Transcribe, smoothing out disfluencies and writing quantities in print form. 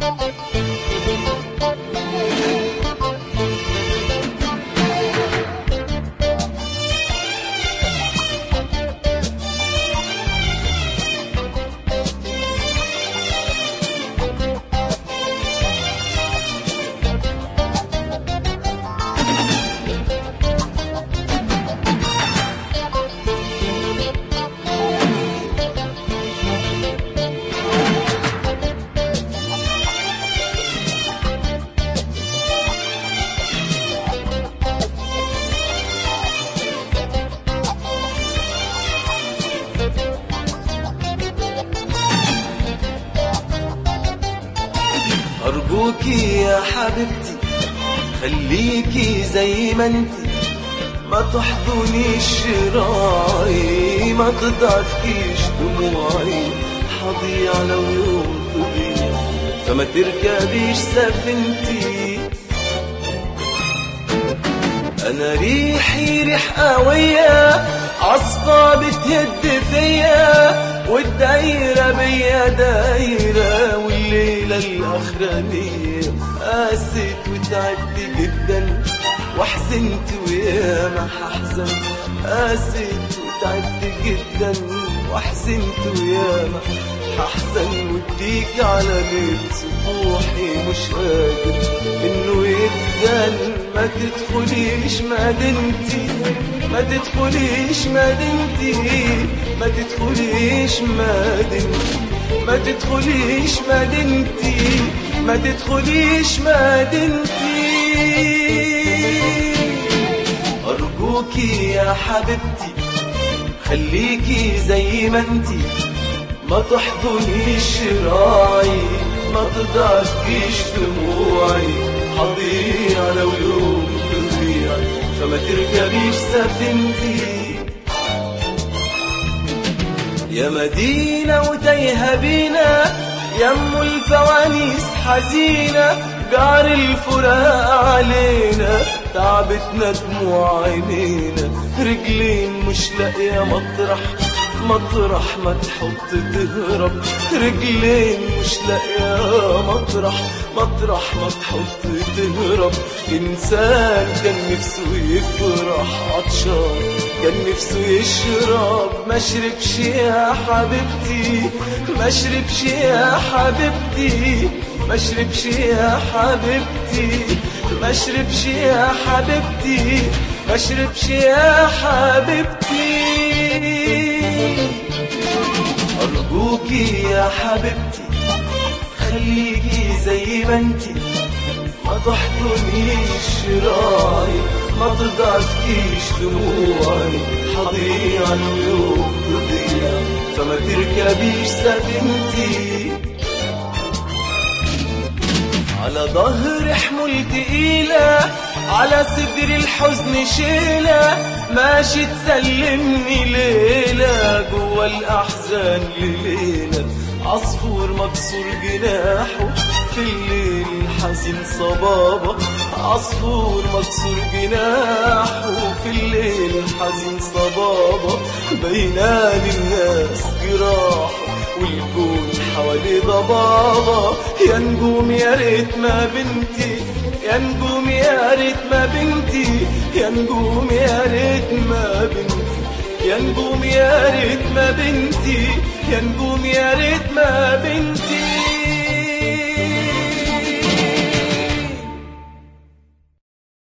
أرجوكي يا حبيبتي خليكي زي ما انتي، ما تحضنيش شراعي، ما تضعفكيش دموعي، حضيع لو يوم تضيع فما تركبيش سفينتي. أنا ريحي ريح قوية، عصفة بتهد فيا، والدايرة بيا دايرة، والليلة الأخرانية قاسيت وتعبت جدا وحزنت وياما هحزن، قاسيت وتعبت جدا وحزنت وياما هحزن، واديك على بيت سطوحي مش قادر انه يدن. ما تدخليش مدينتي، ما تدخليش مدينتي، ما تدخليش مدينتي، ما تدخليش مدينتي، ما تدخليش مدينتي. أرجوكي يا حبيبتي خليكي زي ما انتي، ما تحضنيش شراعي، ما تضعفكيش دموعي، حضيع لو يوم تضيع فما تركبيش سفينتي. يا مدينة وتايهة بينا، يم الفوانيس حزينة، جعر الفراق علينا، تعبتنا دموع عينينا، رجلين مش لاقية مطرح ما تحط تهرب، رجلين مش لاقية مطرح ما تحط تهرب. إنسان كان نفسه يفرح عطشان، كان نفسه يشرب، ما شربش يا حبيبتي، ما شربش يا حبيبتي، ما شربش يا حبيبتي، ما شربش يا حبيبتي، ما شربش يا حبيبتي. أرجوكي يا حبيبتي خليكي زي ما انتي، ما تحضنيش شراعي، ما تضعفكيش دموعي، حضيع اليوم تضيع فما تركبيش سفينتي. على ظهر حمول تقيلة، على صدر الحزن شيلة، ماشي تسلمني ليلة جوا الأحزان لليلة. عصفور مكسور جناحه في الليل حزين صبابة، عصفور مكسور جناحه في الليل حزين صبابة، بينال الناس جراحه والكون حوالي ضبابة. يا نجوم يا ريت ما بنتي، يا نجوم يا ريت ما بنتي، يا نجوم يا ريت ما بنتي، يا نجوم يا ريت ما بنتي، يا نجوم يا ريت ما بنتي.